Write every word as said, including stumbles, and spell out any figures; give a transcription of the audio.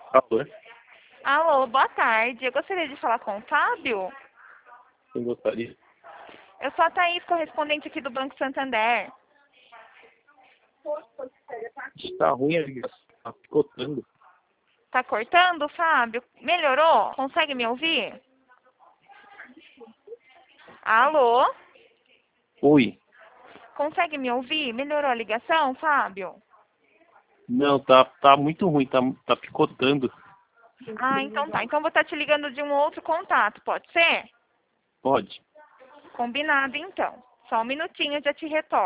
Alô? Alô, boa tarde. Eu gostaria de falar com o Fábio. Quem gostaria? Eu sou a Thaís, correspondente aqui do Banco Santander. Está ruim a ligação, está picotando. Tá cortando, Fábio? Melhorou? Consegue me ouvir? Alô? Oi. Consegue me ouvir? Melhorou a ligação, Fábio? Não, tá, tá muito ruim, tá, tá picotando. Ah, então tá. Então eu vou estar te ligando de um outro contato, pode ser? Pode. Combinado, então. Só um minutinho, eu já te retorno.